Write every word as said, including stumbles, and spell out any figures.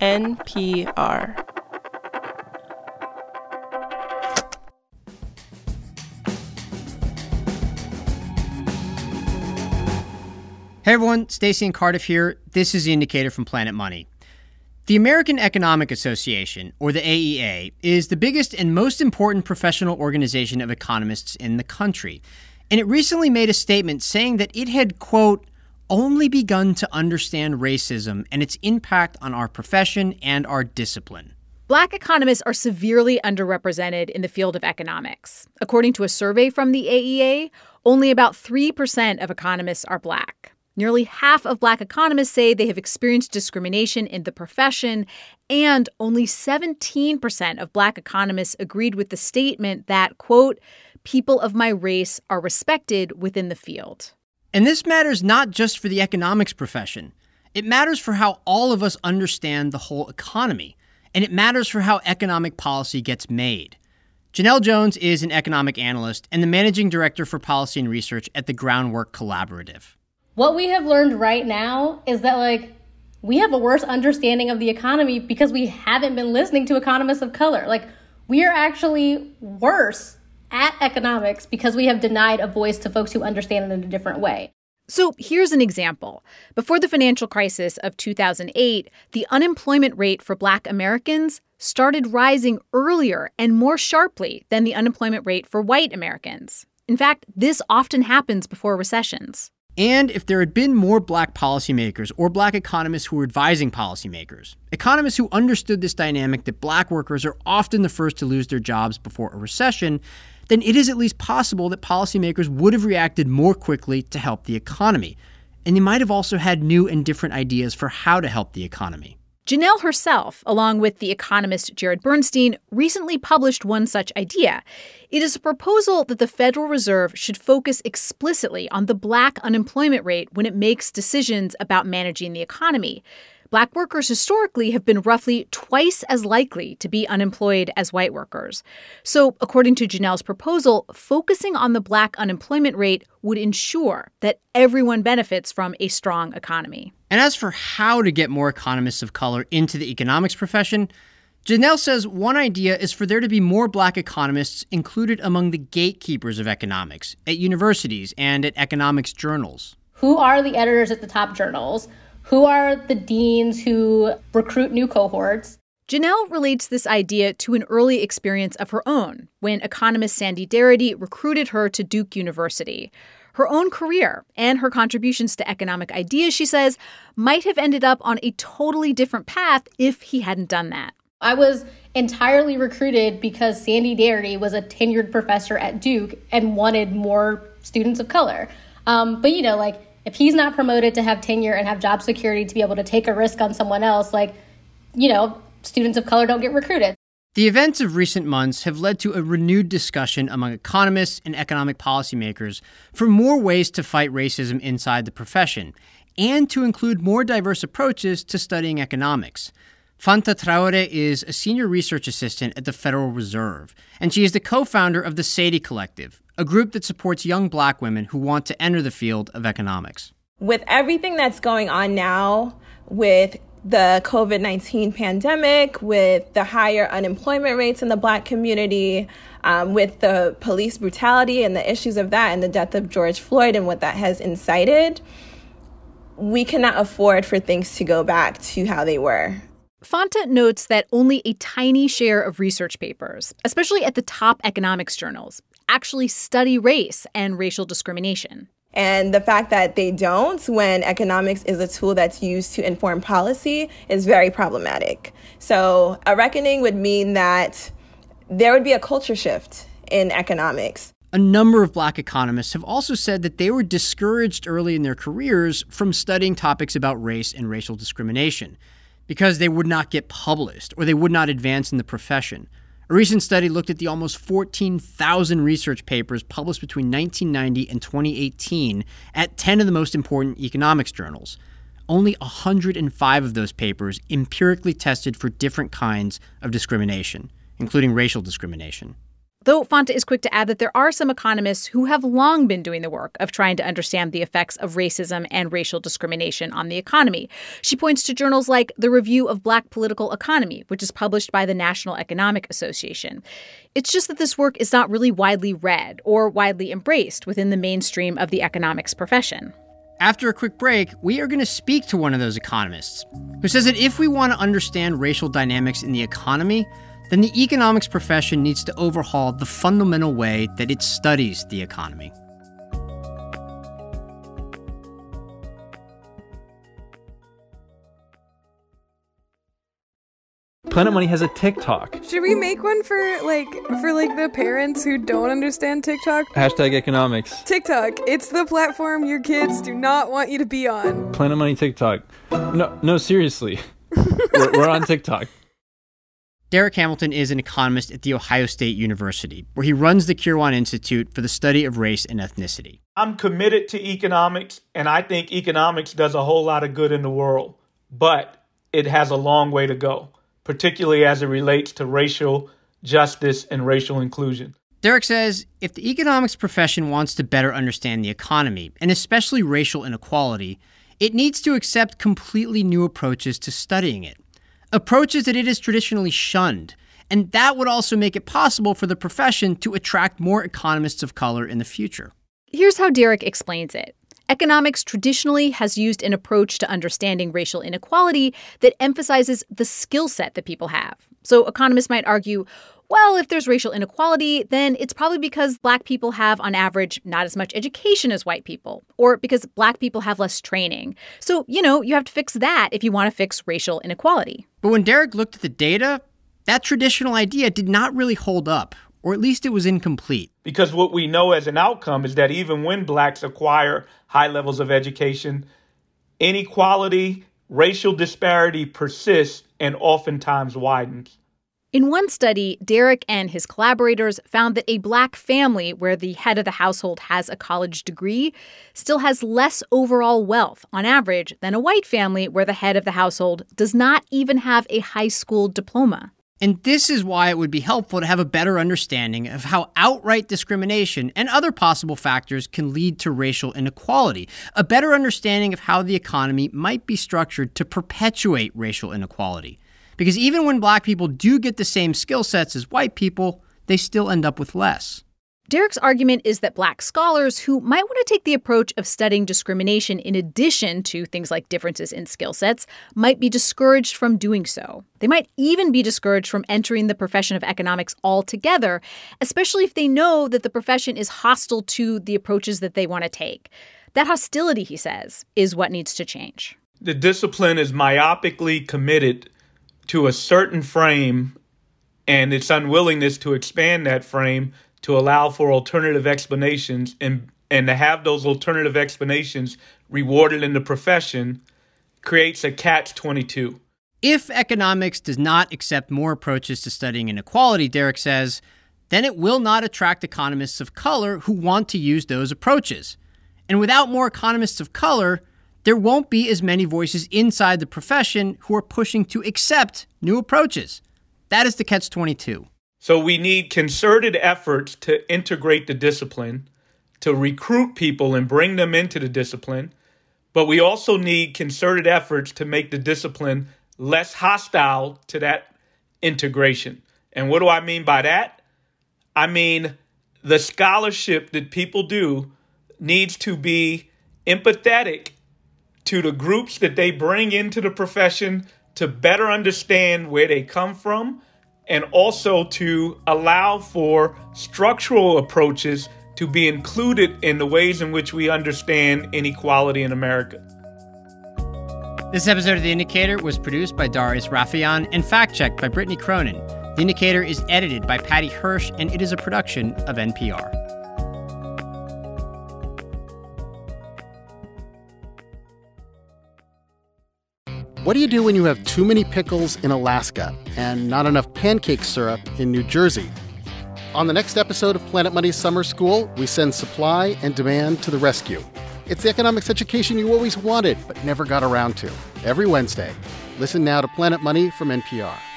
N P R. Hey everyone, Stacey and Cardiff here. This is The Indicator from Planet Money. The American Economic Association, or the A E A, is the biggest and most important professional organization of economists in the country. And it recently made a statement saying that it had, quote, only begun to understand racism and its impact on our profession and our discipline. Black economists are severely underrepresented in the field of economics. According to a survey from the A E A, only about three percent of economists are Black. Nearly half of Black economists say they have experienced discrimination in the profession, and only seventeen percent of Black economists agreed with the statement that, quote, people of my race are respected within the field. And this matters not just for the economics profession. It matters for how all of us understand the whole economy, and it matters for how economic policy gets made. Janelle Jones is an economic analyst and the managing director for policy and research at the Groundwork Collaborative. What we have learned right now is that, like, we have a worse understanding of the economy because we haven't been listening to economists of color. Like, we are actually worse at economics because we have denied a voice to folks who understand it in a different way. So here's an example. Before the financial crisis of two thousand eight, the unemployment rate for Black Americans started rising earlier and more sharply than the unemployment rate for white Americans. In fact, this often happens before recessions. And if there had been more Black policymakers or Black economists who were advising policymakers, economists who understood this dynamic that Black workers are often the first to lose their jobs before a recession, then it is at least possible that policymakers would have reacted more quickly to help the economy. And they might have also had new and different ideas for how to help the economy. Janelle herself, along with the economist Jared Bernstein, recently published one such idea. It is a proposal that the Federal Reserve should focus explicitly on the Black unemployment rate when it makes decisions about managing the economy. Black workers historically have been roughly twice as likely to be unemployed as white workers. So, according to Janelle's proposal, focusing on the Black unemployment rate would ensure that everyone benefits from a strong economy. And as for how to get more economists of color into the economics profession, Janelle says one idea is for there to be more Black economists included among the gatekeepers of economics at universities and at economics journals. Who are the editors at the top journals? Who are the deans who recruit new cohorts? Janelle relates this idea to an early experience of her own when economist Sandy Darity recruited her to Duke University. Her own career and her contributions to economic ideas, she says, might have ended up on a totally different path if he hadn't done that. I was entirely recruited because Sandy Darity was a tenured professor at Duke and wanted more students of color. Um, but, you know, like, if he's not promoted to have tenure and have job security to be able to take a risk on someone else, like, you know, students of color don't get recruited. The events of recent months have led to a renewed discussion among economists and economic policymakers for more ways to fight racism inside the profession and to include more diverse approaches to studying economics. Fanta Traore is a senior research assistant at the Federal Reserve, and she is the co-founder of the Sadie Collective, a group that supports young Black women who want to enter the field of economics. With everything that's going on now, with the covid nineteen pandemic, with the higher unemployment rates in the Black community, um, with the police brutality and the issues of that and the death of George Floyd and what that has incited, we cannot afford for things to go back to how they were. Fanta notes that only a tiny share of research papers, especially at the top economics journals, actually study race and racial discrimination. And the fact that they don't, when economics is a tool that's used to inform policy, is very problematic. So a reckoning would mean that there would be a culture shift in economics. A number of Black economists have also said that they were discouraged early in their careers from studying topics about race and racial discrimination because they would not get published or they would not advance in the profession. A recent study looked at the almost fourteen thousand research papers published between nineteen ninety and twenty eighteen at ten of the most important economics journals. Only one hundred five of those papers empirically tested for different kinds of discrimination, including racial discrimination. Though Fanta is quick to add that there are some economists who have long been doing the work of trying to understand the effects of racism and racial discrimination on the economy. She points to journals like the Review of Black Political Economy, which is published by the National Economic Association. It's just that this work is not really widely read or widely embraced within the mainstream of the economics profession. After a quick break, we are going to speak to one of those economists who says that if we want to understand racial dynamics in the economy, then the economics profession needs to overhaul the fundamental way that it studies the economy. Planet Money has a TikTok. Should we make one for like for like the parents who don't understand TikTok? Hashtag economics. TikTok, it's the platform your kids do not want you to be on. Planet Money TikTok. No, no, seriously. we're, we're on TikTok. Darrick Hamilton is an economist at The Ohio State University, where he runs the Kirwan Institute for the Study of Race and Ethnicity. I'm committed to economics, and I think economics does a whole lot of good in the world, but it has a long way to go, particularly as it relates to racial justice and racial inclusion. Darrick says if the economics profession wants to better understand the economy, and especially racial inequality, it needs to accept completely new approaches to studying it. Approaches that it has traditionally shunned, and that would also make it possible for the profession to attract more economists of color in the future. Here's how Darrick explains it. Economics traditionally has used an approach to understanding racial inequality that emphasizes the skill set that people have. So economists might argue, well, if there's racial inequality, then it's probably because Black people have, on average, not as much education as white people, or because Black people have less training. So, you know, you have to fix that if you want to fix racial inequality. But when Darrick looked at the data, that traditional idea did not really hold up, or at least it was incomplete. Because what we know as an outcome is that even when Blacks acquire high levels of education, inequality, racial disparity persists and oftentimes widens. In one study, Darrick and his collaborators found that a Black family where the head of the household has a college degree still has less overall wealth, on average, than a white family where the head of the household does not even have a high school diploma. And this is why it would be helpful to have a better understanding of how outright discrimination and other possible factors can lead to racial inequality, a better understanding of how the economy might be structured to perpetuate racial inequality. Because even when Black people do get the same skill sets as white people, they still end up with less. Darrick's argument is that Black scholars who might want to take the approach of studying discrimination in addition to things like differences in skill sets might be discouraged from doing so. They might even be discouraged from entering the profession of economics altogether, especially if they know that the profession is hostile to the approaches that they want to take. That hostility, he says, is what needs to change. The discipline is myopically committed to a certain frame, and its unwillingness to expand that frame to allow for alternative explanations and, and to have those alternative explanations rewarded in the profession creates a catch twenty-two. If economics does not accept more approaches to studying inequality, Darrick says, then it will not attract economists of color who want to use those approaches. And without more economists of color, there won't be as many voices inside the profession who are pushing to accept new approaches. That is the catch twenty-two. So we need concerted efforts to integrate the discipline, to recruit people and bring them into the discipline. But we also need concerted efforts to make the discipline less hostile to that integration. And what do I mean by that? I mean, the scholarship that people do needs to be empathetic to the groups that they bring into the profession to better understand where they come from, and also to allow for structural approaches to be included in the ways in which we understand inequality in America. This episode of The Indicator was produced by Darius Rafieyan and fact-checked by Brittany Cronin. The Indicator is edited by Patty Hirsch, and it is a production of N P R. What do you do when you have too many pickles in Alaska and not enough pancake syrup in New Jersey? On the next episode of Planet Money's Summer School, we send supply and demand to the rescue. It's the economics education you always wanted but never got around to. Every Wednesday. Listen now to Planet Money from N P R.